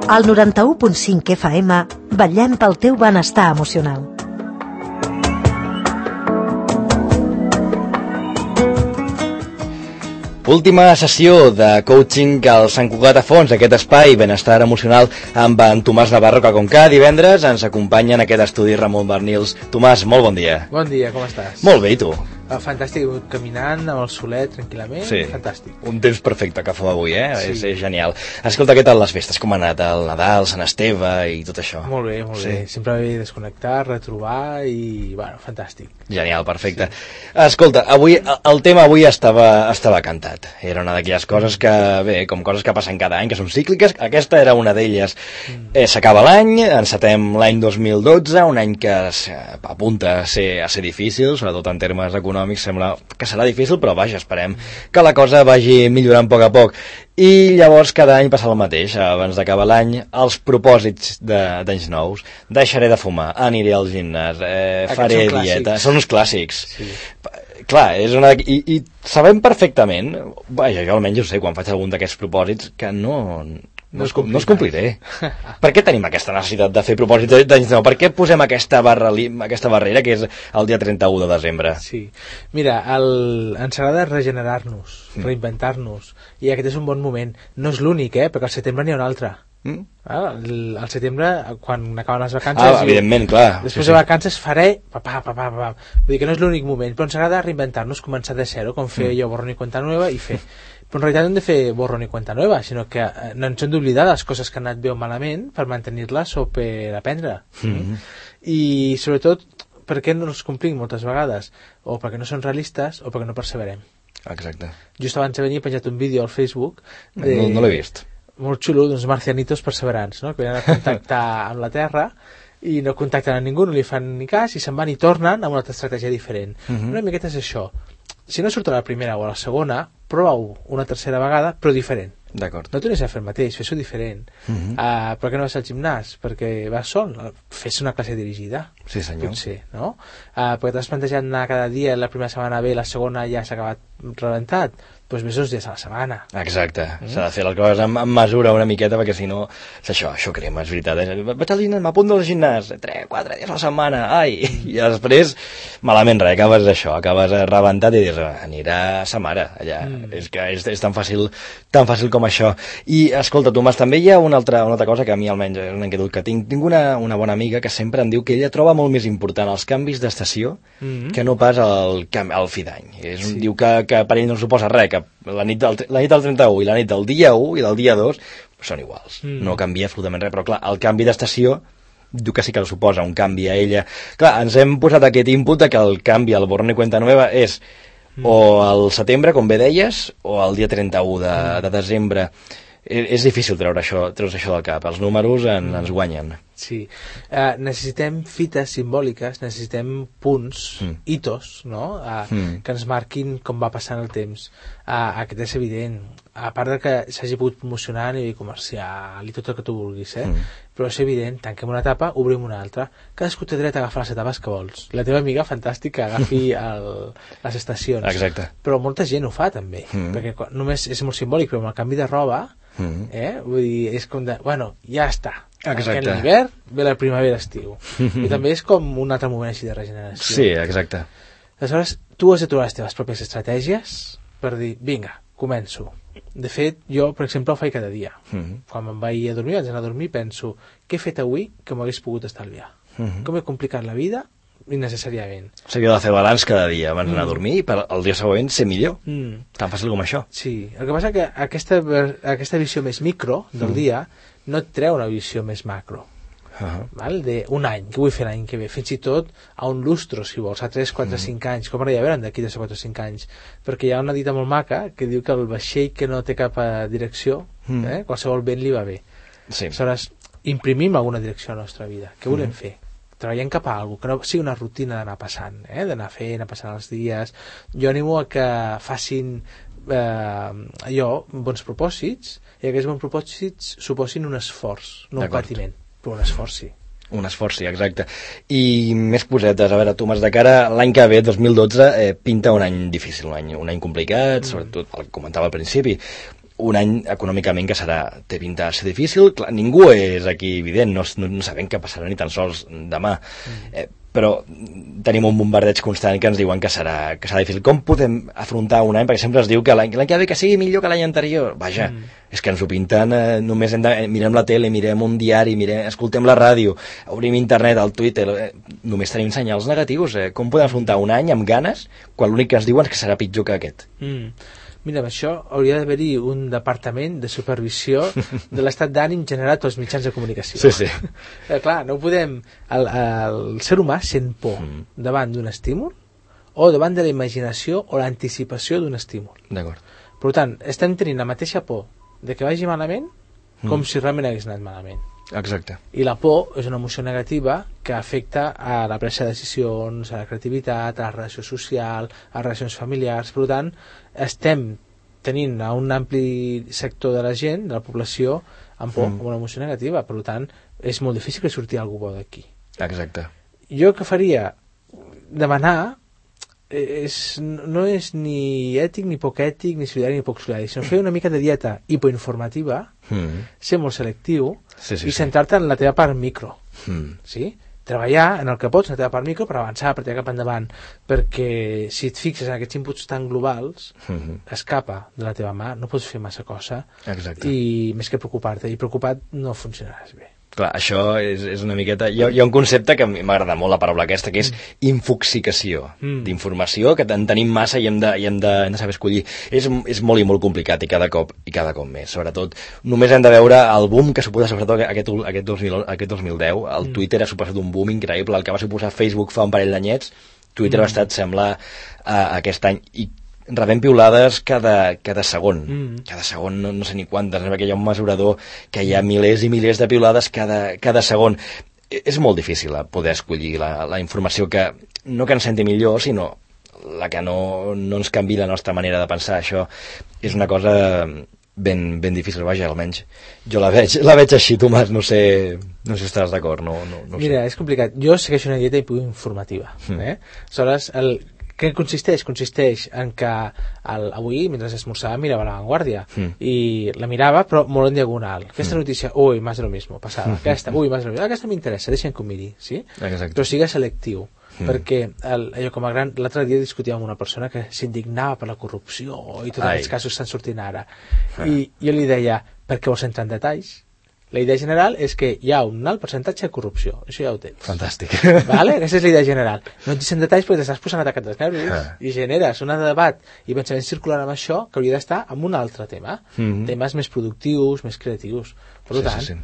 Al 91.5 FM vetllem pel teu benestar emocional. Última sessió de coaching al Sant Cugat a Fons, aquest espai benestar emocional amb en Tomàs Navarro, que com cada divendres ens acompanya en aquest estudi Ramon Barnils. Tomàs, molt bon dia. Bon dia, com estàs? Molt bé, i tu? Fantàstic, caminant amb el solet tranquil·lament, sí. Fantàstic. Un temps perfecte que fa avui, Sí. És genial. Escolta, què tal les festes? Com ha anat el Nadal, Sant Esteve i tot això? Molt bé, molt bé. Sempre ve desconnectar, retrobar i, bueno, fantàstic. Genial, perfecte. Sí. Escolta, avui el tema avui estava cantat. Era una d'aquelles coses que, bé, com coses que passen cada any, que són cícliques. Aquesta era una d'elles. S'acaba l'any, encetem l'any 2012, un any que apunta a ser difícil, sobretot en termes econòmics. Sembla que serà difícil, però vaja, esperem que la cosa vagi millorant a poc. I llavors cada any passa el mateix. Abans d'acabar l'any, els propòsits d'anys nous: deixaré de fumar, aniré al gimnàs, faré dieta. Són uns clàssics. Sí. Clar, és una... I sabem perfectament, vaja, jo almenys ho sé, quan faig algun d'aquests propòsits, que no es compliré. Per què tenim aquesta necessitat de fer propòsits d'anys nous? Per què posem aquesta barrera que és el dia 31 de desembre? Sí. Mira, ens agrada regenerar-nos, reinventar-nos, i aquest és un bon moment. No és l'únic, perquè al setembre n'hi ha un altre. Al setembre, quan acaben les vacances, evidentment, clar. Després de vacances faré vull dir que no és l'únic moment, però ens agrada reinventar-nos, començar de zero, com fer jo borrón i cuenta nueva, i fer. Però en realitat no hem de fer borrón i cuenta nueva, sinó que no ens hem d'oblidar les coses que han anat bé o malament per mantenir-les o per aprendre. I sobretot perquè no els complim moltes vegades, o perquè no són realistes o perquè no perseverem. Exacte. Just abans de venir he penjat un vídeo al Facebook no l'he vist. Molt xulo, d'uns marcianitos perseverants, no? Que venen a contactar amb la Terra i no contacten a ningú, no li fan ni cas i se'n van i tornen amb una altra estratègia diferent. Una miqueta és això. Si no surt a la primera o a la segona, prova-ho una tercera vegada, però diferent. D'acord. No tornis a fer el mateix, fes-ho diferent. Per què no vas al gimnàs? Perquè vas sol, fes una classe dirigida. Sí, senyor. Potser, no? Perquè t'has plantejat anar cada dia, la primera setmana bé, la segona ja s'ha acabat rebentat, doncs ves 2 dies a la setmana. Exacte, s'ha de fer les coses amb mesura una miqueta, perquè si no, això crema, és veritat. Vaig al gimnàs, m'apunto al gimnàs, 3-4 dies a la setmana, i després, malament res, acabes rebentat i dius, anirà a sa mare, allà. És que és tan fàcil com això. I, escolta, Tomàs, també hi ha una altra cosa que a mi almenys és una inquietud que tinc. Tinc una bona amiga que sempre em diu que ella troba molt més important els canvis d'estació que no pas el fi d'any. Diu que per ell no suposa res, que la nit del 31 i la nit del dia 1 i del dia 2 són iguals, no canvia absolutament res, però clar, el canvi d'estació diu que sí que el suposa un canvi a ella. Clar, ens hem posat aquest input que el canvi al borrón i cuenta nueva és o al setembre, com bé deies, o al dia 31 de desembre. És difícil treure's això del cap, els números ens guanyen. Sí, necessitem fites simbòliques, necessitem punts, hitos, no? Que ens marquin com va passant el temps. Aquest és evident, a part de que s'hagi pogut promocionar a nivell comercial i tot el que tu vulguis, però és evident, tanquem una etapa, obrim una altra, cadascú té dret a agafar les etapes que vols. La teva amiga, fantàstic, que agafi les estacions. Exacte. Però molta gent ho fa també, perquè només és molt simbòlic, però amb el canvi de roba, vull dir, és com de, bueno, ja està. Exacte. En l'hivern ve la primavera-estiu. I també és com un altre moment així de regeneració. Sí, exacte. Aleshores, tu has de trobar les teves pròpies estratègies per dir, vinga, començo. De fet, jo, per exemple, ho faig cada dia. Quan me'n vaig a dormir, anar a dormir, penso, què he fet avui que m'hagués pogut estalviar? Com he complicat la vida innecessàriament. S'havia de fer balanç cada dia abans d'anar a dormir i per el dia següent ser millor. Tan fàcil com això. Sí, el que passa que aquesta visió més micro del dia no et treu una visió més macro. Val? D'un any, què vull fer l'any que ve? Fins i tot a un lustro, si vols, a 3, 4, 5 anys. Com ara ja veuen d'aquí 3, 4, 5 anys? Perquè hi ha una dita molt maca que diu que el vaixell que no té cap direcció, qualsevol vent li va bé. Sí. Aleshores, imprimim alguna direcció a la nostra vida. Què volem fer? Treballem cap a alguna cosa, que no sigui una rutina d'anar passant, d'anar fent, anar passant els dies. Jo animo a que facin bons propòsits, i aquests bons propòsits suposin un esforç, no un patiment, però un esforç sí. Un esforç, sí, exacte. I més cosetes, a veure, Tomàs, de cara a l'any que ve, 2012, pinta un any difícil, un any complicat, sobretot el que comentava al principi. un any econòmicament que té pinta de ser difícil. Clar, ningú és aquí evident, no sabem què passarà ni tan sols demà, però tenim un bombardeig constant que ens diuen que serà difícil. Com podem afrontar un any? Perquè sempre es diu que l'any que ve que sigui millor que l'any anterior. Vaja, és que ens ho pinten, només mirem la tele, mirem un diari, escoltem la ràdio, obrim internet, el Twitter, només tenim senyals negatius. Com podem afrontar un any amb ganes quan l'únic que ens diuen és que serà pitjor que aquest? Mira, amb això hauria d'haver-hi un departament de supervisió de l'estat d'ànim generat pels mitjans de comunicació. Sí. Clar, no podem... El ser humà sent por davant d'un estímul o davant de la imaginació o l'anticipació d'un estímul. D'acord. Per tant, estem tenint la mateixa por de que vagi malament com si realment hagués anat malament. Exacte. I la por és una emoció negativa que afecta a la presa de decisions, a la creativitat, a la relació social, a les relacions familiars. Per tant, estem tenint a un ampli sector de la gent, de la població, amb por, amb una emoció negativa. Per tant, és molt difícil que surti algú bo d'aquí. Exacte. Jo que faria demanar no és ni ètic, ni poc ètic, ni solidari, ni poc solidari, sinó fer una mica de dieta hipoinformativa, ser molt selectiu i centrar-te en la teva part micro. Sí? Treballar en el que pots, en la teva part micro, per avançar, per tirar cap endavant, perquè si et fixes en aquests inputs tan globals, escapa de la teva mà, no pots fer massa cosa. Exacte. I més que preocupar-te, i preocupat no funcionaràs bé. Clar, això és una miqueta... Hi ha un concepte que m'agrada molt, la paraula aquesta, que és infoxicació d'informació, que en tenim massa i hem de saber escollir. És molt i molt complicat, i cada cop més. Sobretot, només hem de veure el boom que suposa, sobretot aquest 2010. El Twitter ha suposat un boom increïble. El que va suposar Facebook fa un parell d'anyets, Twitter ha estat, sembla, aquest any. I rebem piulades cada segon. Cada segon, no sé ni quantes, perquè hi ha un mesurador que hi ha milers i milers de piulades cada segon. És molt difícil poder escollir la informació que no que ens senti millor, sinó la que no ens canvi la nostra manera de pensar. Això és una cosa ben difícil, vaja, almenys jo la veig així, Tomàs, no sé si estaràs d'acord. No Mira, és complicat. Jo segueixo una dieta informativa. Aleshores, què consisteix? Consisteix en que avui, mentre esmorzava, mirava La Vanguardia i la mirava, però molt en diagonal. Aquesta notícia, ui, más de lo mismo, passada. Aquesta, ui, más de lo mismo. Aquesta m'interessa, deixa'm que ho miri, sí? Exacte. Però siga selectiu, perquè allò com a gran... L'altre dia discutia amb una persona que s'indignava per la corrupció i tots aquests casos estan sortint ara. I jo li deia, per què vols entrar en detalls? La idea general és que hi ha un alt percentatge de corrupció. Això ja ho tens. Fantàstic. Vale? Aquesta és la idea general. No et dius en detalls perquè t'estàs posant atacat dels nervis i generes un debat i pensament circular amb això que hauria d'estar en un altre tema. Temes més productius, més creatius. Per tant,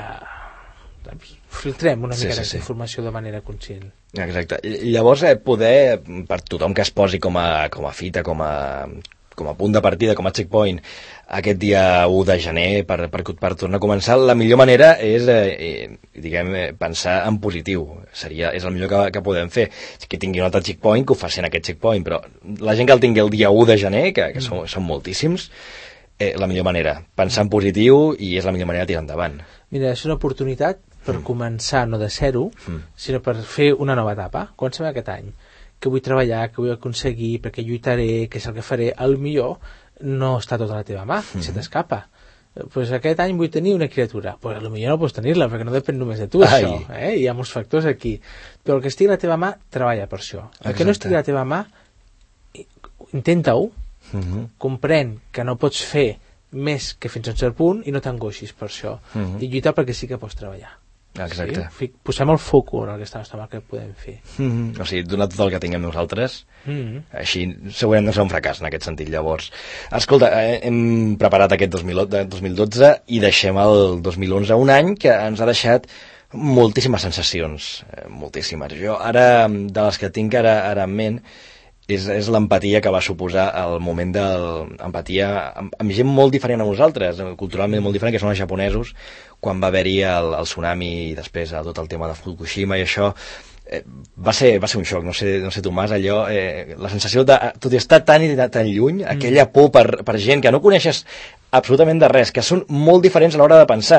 filtrem una mica aquesta informació de manera conscient. Exacte. I llavors poder, per tothom que es posi com a fita, com a punt de partida, com a checkpoint, aquest dia 1 de gener per tornar a començar, la millor manera és pensar en positiu. És el millor que podem fer. Que tingui un altre checkpoint, que ho faci en aquest checkpoint, però la gent que el tingui el dia 1 de gener, que són moltíssims, la millor manera. Pensar en positiu i és la millor manera de tirar endavant. Mira, és una oportunitat per començar no de zero, sinó per fer una nova etapa. Comencem aquest any. Que vull treballar, que vull aconseguir, perquè lluitaré, que és el que faré, el millor no està tot a la teva mà, se t'escapa. Pues aquest any vull tenir una criatura. Pues potser no pots tenir-la, perquè no depèn només de tu, això. Hi ha molts factors aquí. Però el que estigui a la teva mà, treballa per això. El que no estigui a la teva mà, intenta-ho, comprèn que no pots fer més que fins a un cert punt i no t'angoixis per això. I lluita perquè sí que pots treballar. Exacte. Sí? Posem el foc en aquesta nostra mà que podem fer. O sigui, donar tot el que tinguem nosaltres, així segurament no serà un fracàs en aquest sentit. Llavors, escolta, hem preparat aquest 2012 i deixem el 2011, un any que ens ha deixat moltíssimes sensacions, moltíssimes. Jo ara, de les que tinc ara en ment, és l'empatia que va suposar el moment de l'empatia amb gent molt diferent a nosaltres, culturalment molt diferent, que són els japonesos, quan va haver-hi el tsunami i després tot el tema de Fukushima i això, va ser un xoc, no sé Tomàs, allò, la sensació de, tot i estar tan lluny, aquella por per gent que no coneixes absolutament de res, que són molt diferents a l'hora de pensar,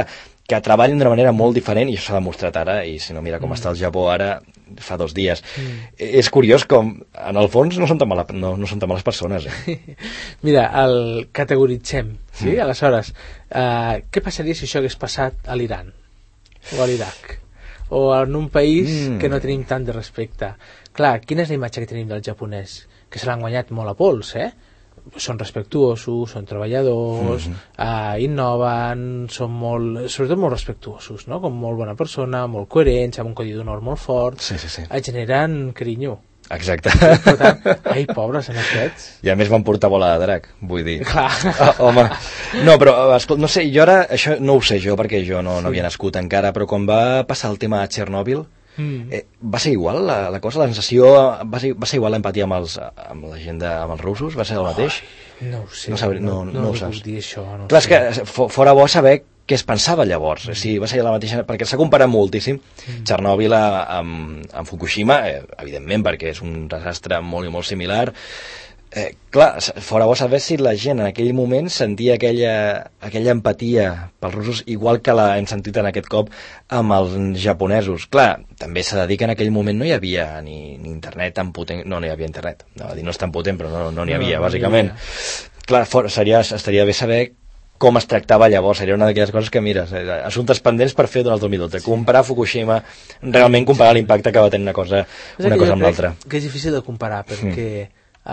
que treballen d'una manera molt diferent, i això s'ha demostrat ara, i si no mira com està el Japó ara, fa 2 dies. És curiós com, en el fons, no són tan males persones. Mira, el categoritzem, sí? Aleshores, què passaria si això hagués passat a l'Iran? O a l'Iraq? O en un país que no tenim tant de respecte? Clar, quina és la imatge que tenim del japonès? Que se l'han guanyat molt a pols, són respectuosos, són treballadors, innoven, són sobretot molt respectuosos, no? Com molt bona persona, molt coherents, amb un codi d'honor molt fort, et generen carinyo. Exacte. Per tant, ai, pobres en aquests. I a més van portar bola de drac, vull dir. Clar. Home, no, però, no sé, jo ara, això no ho sé jo, perquè jo no havia nascut encara, però quan va passar el tema a Txernòbil, va ser igual la cosa, la sensació va ser igual l'empatia amb la gent amb els russos, va ser el mateix? No ho sé, no ho saps. Puc dir això, no clar, és que fora bo saber què es pensava llavors, sí, va ser la mateixa, perquè s'ha comparat moltíssim Txernòbil amb Fukushima, evidentment perquè és un desastre molt i molt similar. Clar, fora bo saber si la gent en aquell moment sentia aquella empatia pels russos igual que hem sentit en aquest cop amb els japonesos. Clar, també s'ha de dir que en aquell moment no hi havia ni internet tan potent, no hi havia internet, no és tan potent però no n'hi havia, bàsicament. Clar, estaria bé saber com es tractava llavors, seria una d'aquelles coses que mires, assumptes pendents per fer durant el 2012, comparar Fukushima, realment comparar l'impacte que va tenir una cosa amb l'altra. Que és difícil de comparar perquè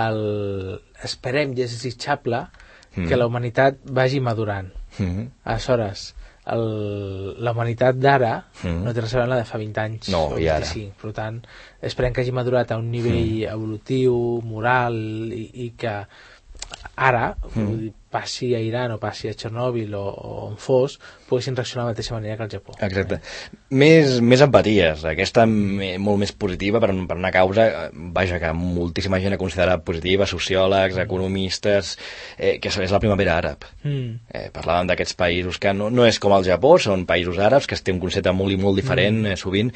esperem i és desitjable que la humanitat vagi madurant. Aleshores, la humanitat d'ara no té res a veure amb la de fa 20 anys o 25. Per tant, esperem que hagi madurat a un nivell evolutiu, moral, i que ara, passi a Iran o passi a Txernòbil o on fos, poguessin reaccionar de la mateixa manera que el Japó. Exacte. Més empaties, aquesta molt més positiva per una causa, vaja, que moltíssima gent ha considerat positiva, sociòlegs, economistes, que és la primavera àrab. Parlàvem d'aquests països que no és com el Japó, són països àrabs, que es té un concepte molt i molt diferent, sovint.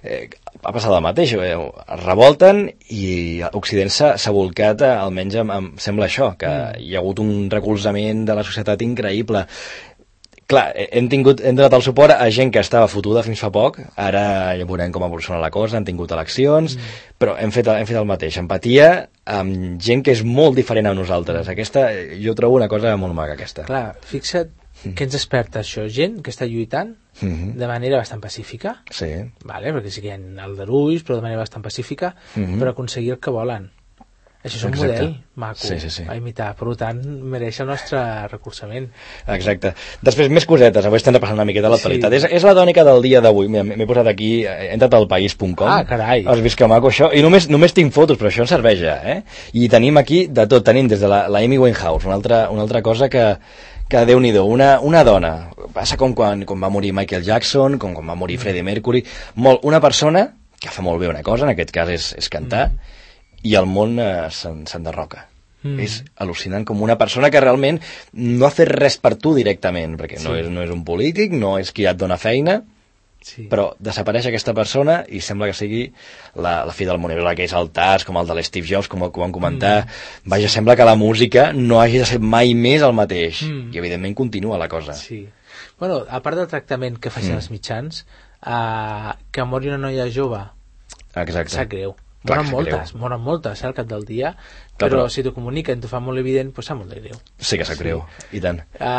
Ha passat el mateix, es revolten i Occident s'ha volcat, almenys sembla això, que hi ha hagut un recolzament de la societat increïble. Clar, hem donat el suport a gent que estava fotuda fins fa poc, ara ja veurem com evoluciona la cosa, han tingut eleccions, però hem fet el mateix, empatia amb gent que és molt diferent a nosaltres. Aquesta, jo trobo una cosa molt maca, aquesta. Clar, fixa't què ens desperta això, gent que està lluitant de manera bastant pacífica, vale? Perquè sí que hi ha aldarulls, però de manera bastant pacífica, per aconseguir el que volen. Això és un model maco a imitar, per tant mereix el nostre recolzament. Exacte. Després més cosetes, avui estem repassant una miqueta l'actualitat. És la tònica del dia d'avui. M'he posat aquí, he entrat al país.com. Ah, carai. Has vist que maco això? I només tinc fotos, però això ens serveix ja, I tenim aquí de tot, tenim des de la Amy Winehouse, una altra cosa que Déu-n'hi-do, una dona, passa com quan va morir Michael Jackson, com quan va morir Freddie Mercury, una persona que fa molt bé una cosa, en aquest cas és cantar, i el món s'enderroca. És al·lucinant, com una persona que realment no ha fet res per tu directament, perquè no és un polític, no és qui et dona feina, però desapareix aquesta persona i sembla que sigui la fi del món. Aquells altars com el de l'Steve Jobs, com ho vam comentar, vaja, sembla que la música no hagi de ser mai més el mateix, i evidentment continua la cosa. Bueno, a part del tractament que facin els mitjans, que mori una noia jove sap greu. Moren moltes al cap del dia, però si t'ho comuniquen, t'ho fa molt evident, doncs sap molt de greu. Sí que sap greu, i tant.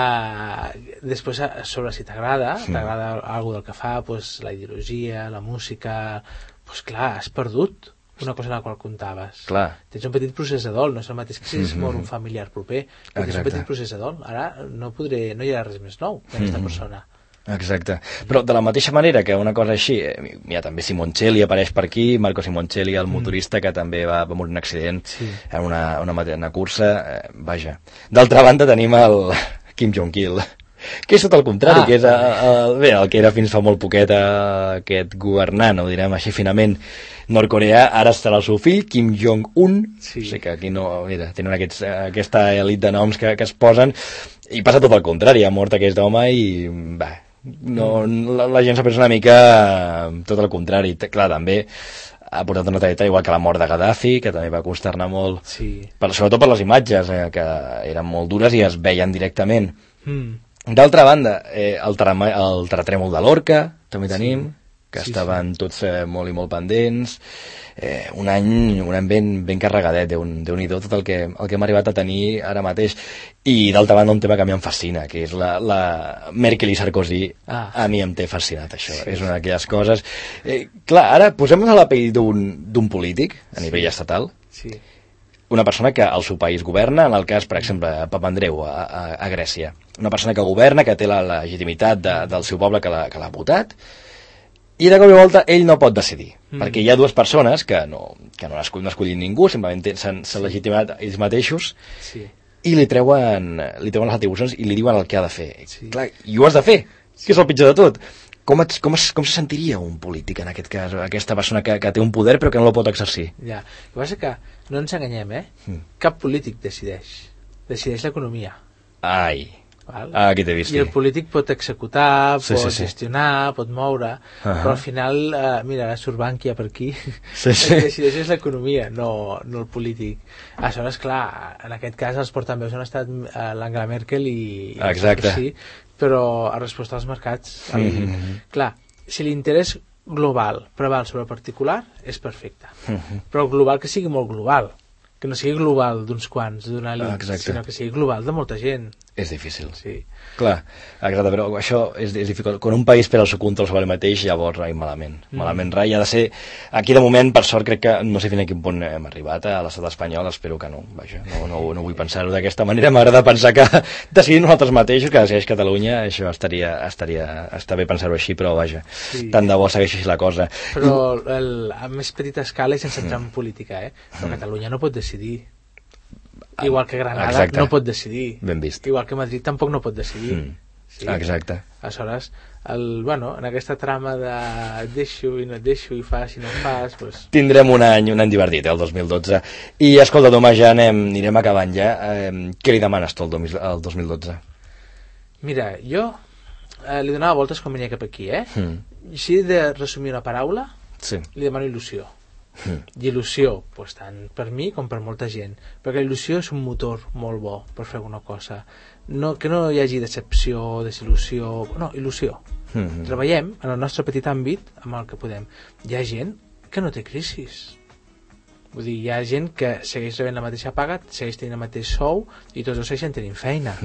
Després, sobre si t'agrada alguna del que fa, la ideologia, la música, doncs clar, has perdut una cosa en la qual comptaves. Tens un petit procés de dol, no és el mateix que si es mor un familiar proper, però tens un petit procés de dol. Ara no hi ha res més nou d'aquesta persona. Exacte, però de la mateixa manera que una cosa així, mira, també Simoncelli apareix per aquí, Marco Simoncelli, el motorista que també va morir en un accident en una cursa, vaja. D'altra banda tenim el Kim Jong-il, que és tot el contrari, que és el que era fins fa molt poquet aquest governant, ho direm així finament, nord-coreà, ara estarà el seu fill, Kim Jong-un, o sigui que aquí no, mira, tenen aquesta elit de noms que es posen, i passa tot el contrari, ha mort aquest home i, la gent s'ha pres una mica tot el contrari. Clar, també ha portat una treta igual que la mort de Gaddafi, que també va consternar molt, sobretot per les imatges, que eren molt dures i es veien directament. D'altra banda, el terratrèmol de Lorca, també tenim, que estaven tots molt i molt pendents. Un any ben carregadet, Déu-n'hi-do tot el que hem arribat a tenir ara mateix. I d'altra banda un tema que a mi em fascina, que és la Merkel i Sarkozy. A mi em té fascinat això, és una d'aquelles coses. Clar, ara posem-nos a la pell d'un polític a nivell estatal, una persona que al seu país governa, en el cas, per exemple, Papandreou a Grècia, una persona que governa, que té la legitimitat del seu poble que l'ha votat, i de cop i volta ell no pot decidir, perquè hi ha dues persones que no han escollit ningú, simplement s'han legitimat ells mateixos, i li treuen les atribucions i li diuen el que ha de fer. Clar, i ho has de fer, que és el pitjor de tot. Com se sentiria un polític en aquest cas, aquesta persona que té un poder però que no el pot exercir? Ja, el que passa que no ens enganyem, cap polític decideix l'economia. Ai, aquí t'he vist. I el polític pot executar, pot gestionar, pot moure, però al final, mira, surt Bankia per aquí, el que decideix és l'economia, no el polític. Aleshores, clar, en aquest cas els portaveus han estat l'Angela Merkel i Sarkozy, però a resposta als mercats. Clar, si l'interès global preval sobre el particular, és perfecte. Però el global que sigui molt global, que no sigui global d'uns quants, d'una elit, sinó que sigui global de molta gent. És difícil. Clar, exacte, però això és difícil. Quan un país perd el seu control sobre ell mateix, llavors rai malament. Malament rai, ha de ser... Aquí, de moment, per sort, crec que no sé fins a quin punt hem arribat a l'estat espanyol, espero que no, vaja, no vull pensar-ho d'aquesta manera, m'agrada pensar que decidim nosaltres mateixos, que decideix Catalunya, això està bé pensar-ho així, però vaja, tant de bo segueixi així la cosa. Però a més petita escala i sense entrar en política, però Catalunya no pot decidir. Igual que Granada no pot decidir. Ben vist. Igual que Madrid tampoc no pot decidir. Exacte. Aleshores, en aquesta trama de et deixo i no et deixo i fas i no fas, doncs... Tindrem un any divertit, el 2012. I escolta, Tomàs, ja anirem acabant ja. Què li demanes tu el 2012? Mira, jo li donava voltes quan venia cap aquí, Si he de resumir una paraula, li demano il·lusió. I il·lusió, tant per mi com per molta gent, perquè la il·lusió és un motor molt bo per fer alguna cosa, que no hi hagi decepció, desil·lusió, no, il·lusió. Treballem en el nostre petit àmbit amb el que podem. Hi ha gent que no té crisis, vull dir, hi ha gent que segueix rebent la mateixa paga, segueix tenint el mateix sou i tots dos segueixen tenint feina.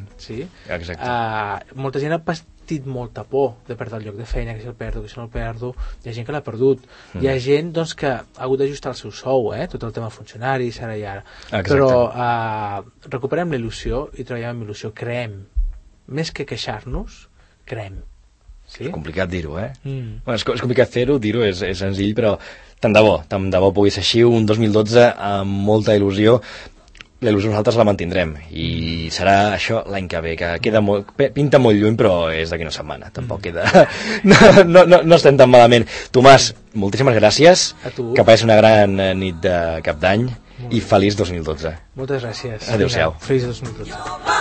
Molta gent ha patit molta por de perdre el lloc de feina, que si el perdo, que si no el perdo. Hi ha gent que l'ha perdut. Hi ha gent que ha hagut d'ajustar el seu sou, tot el tema funcionaris, ara i ara. Però recuperem la il·lusió i treballem amb il·lusió, creem. Més que queixar-nos, creem. És complicat dir-ho, és complicat fer-ho, dir-ho és senzill, però tant de bo pugui ser així, un 2012 amb molta il·lusió. La il·lusió nosaltres la mantindrem i serà això l'any que ve, que pinta molt lluny, però és d'aquí una setmana, tampoc queda no estem tan malament. Tomàs, moltíssimes gràcies, que passi una gran nit de cap d'any i feliç 2012. Moltes gràcies. Adéu-siau. Feliç 2012.